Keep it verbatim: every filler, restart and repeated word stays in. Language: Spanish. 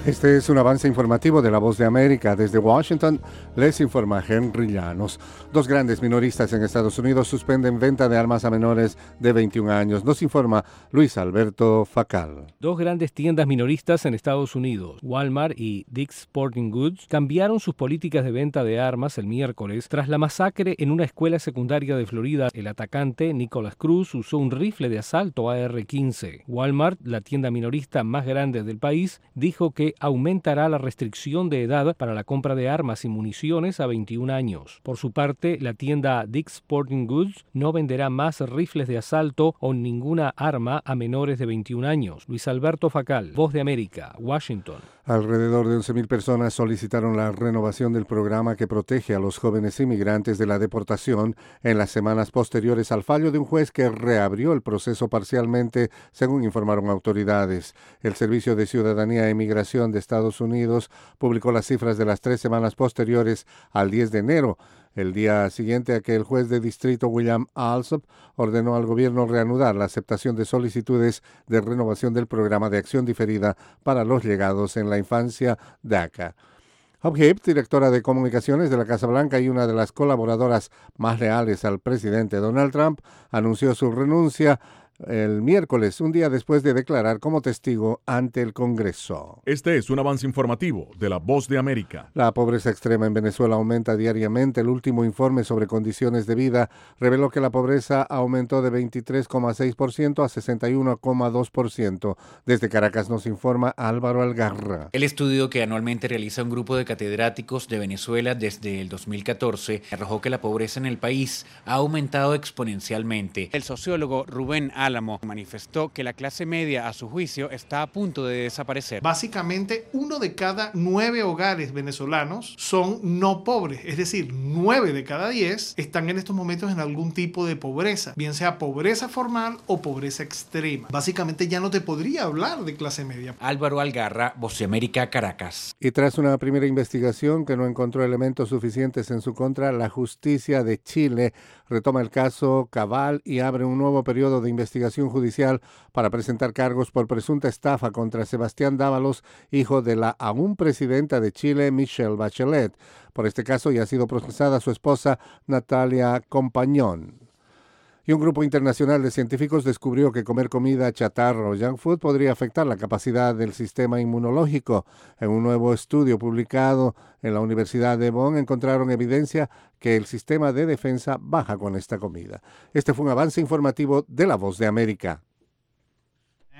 Este es un avance informativo de La Voz de América. Desde Washington les informa Henry Llanos. Dos grandes minoristas en Estados Unidos suspenden venta de armas a menores de veintiún años. Nos informa Luis Alberto Facal. Dos grandes tiendas minoristas en Estados Unidos, Walmart y Dick's Sporting Goods, cambiaron sus políticas de venta de armas el miércoles tras la masacre en una escuela secundaria de Florida. El atacante, Nicholas Cruz, usó un rifle de asalto A R quince. Walmart, la tienda minorista más grande del país, dijo que aumentará la restricción de edad para la compra de armas y municiones a veintiún años. Por su parte, la tienda Dick's Sporting Goods no venderá más rifles de asalto o ninguna arma a menores de veintiún años. Luis Alberto Facal, Voz de América, Washington. Alrededor de once mil personas solicitaron la renovación del programa que protege a los jóvenes inmigrantes de la deportación en las semanas posteriores al fallo de un juez que reabrió el proceso parcialmente, según informaron autoridades. El Servicio de Ciudadanía e Inmigración de Estados Unidos publicó las cifras de las tres semanas posteriores al diez de enero. El día siguiente a que el juez de distrito William Alsop ordenó al gobierno reanudar la aceptación de solicitudes de renovación del programa de acción diferida para los llegados en la infancia DACA. Hope Hipp, directora de comunicaciones de la Casa Blanca y una de las colaboradoras más leales al presidente Donald Trump, anunció su renuncia el miércoles, un día después de declarar como testigo ante el Congreso. Este es un avance informativo de La Voz de América. La pobreza extrema en Venezuela aumenta diariamente. El último informe sobre condiciones de vida reveló que la pobreza aumentó de veintitrés coma seis por ciento a sesenta y uno coma dos por ciento. Desde Caracas nos informa Álvaro Algarra. El estudio que anualmente realiza un grupo de catedráticos de Venezuela desde el dos mil catorce arrojó que la pobreza en el país ha aumentado exponencialmente. El sociólogo Rubén Álamo manifestó que la clase media, a su juicio, está a punto de desaparecer. Básicamente, uno de cada nueve hogares venezolanos son no pobres, es decir, nueve de cada diez están en estos momentos en algún tipo de pobreza, bien sea pobreza formal o pobreza extrema. Básicamente ya no te podría hablar de clase media. Álvaro Algarra, Voz de América, Caracas. Y tras una primera investigación que no encontró elementos suficientes en su contra, la justicia de Chile retoma el caso Cabal y abre un nuevo periodo de investigación judicial para presentar cargos por presunta estafa contra Sebastián Dávalos, hijo de la aún presidenta de Chile, Michelle Bachelet. Por este caso ya ha sido procesada su esposa, Natalia Compañón. Y un grupo internacional de científicos descubrió que comer comida chatarra o junk food podría afectar la capacidad del sistema inmunológico. En un nuevo estudio publicado en la Universidad de Bonn encontraron evidencia que el sistema de defensa baja con esta comida. Este fue un avance informativo de La Voz de América.